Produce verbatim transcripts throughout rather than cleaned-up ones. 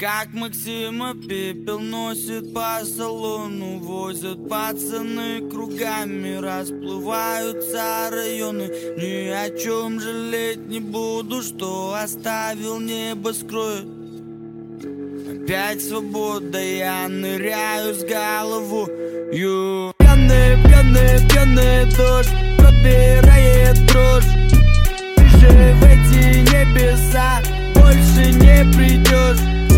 Как Максима пепел носит по салону, возят пацаны кругами, расплываются районы. Ни о чем жалеть не буду, что оставил небоскрой. Опять свобода, я ныряю с головою. Пьяный, пьяный, пьяный дождь пробирает дрожь. Ты же в эти небеса больше не придешь.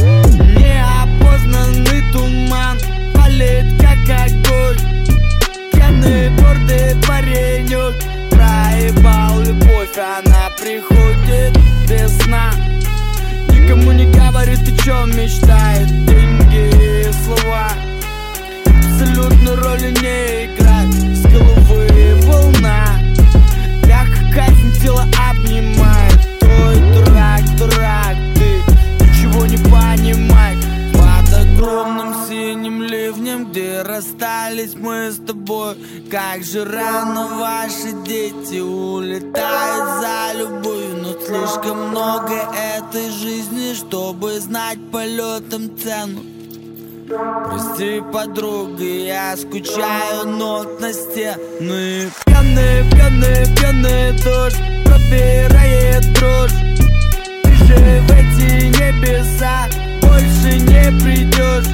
Неопознанный туман палит как огонь. Пьяный гордый паренек проебал любовь, она приходит без сна. Никому не говорит, о чем мечтает. Деньги и слова абсолютно роли не играют. С головы волна, мягко кайфом тело обнимает. Ой, дурак, дурак, ты ничего не понимаешь. Под огромным синим ливнем, где расстались мы с тобой, как же рано ваши дети улетают за любовью. Но слишком много этой жизни, чтобы знать полетом цену. Прости, подруга, я скучаю, нот на стены. Пьяный, пьяный, пьяный дождь пробирает дрожь. Ты же в эти небеса больше не придешь.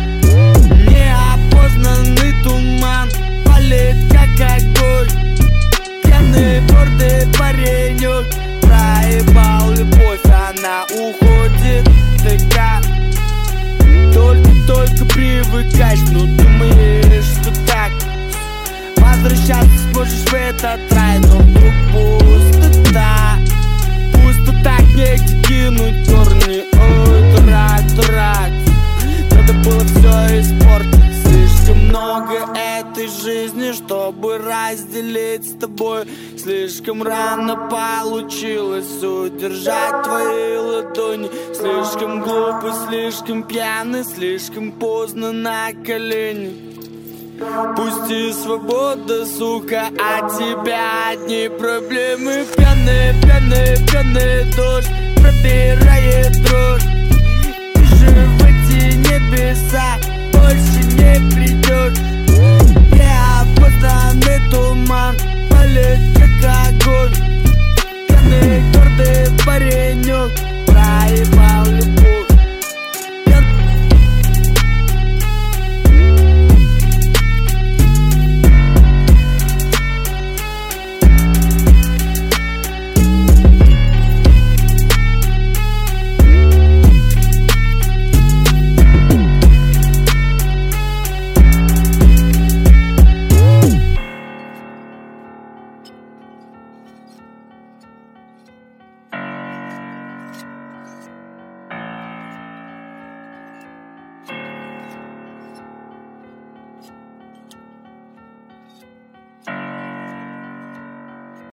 Неопознанный туман палит как огонь. Пьяный гордый паренек проебал любовь, она уходит такая. Только-только привыкаешь, но думаешь, что так возвращаться сможешь в этот рай. Но вдруг пустота, пустота, негде кинуть корни. Ой, дурак, дурак, надо было все испортить. Слишком много этой жизни, чтобы разделить с тобой. Слишком рано получилось удержать твои ладони. Слишком глупый, слишком пьяный, слишком поздно на колени. Пусти, свобода, сука, от тебя одни проблемы. Пьяный, пьяный, пьяный дождь пробирает дрожь.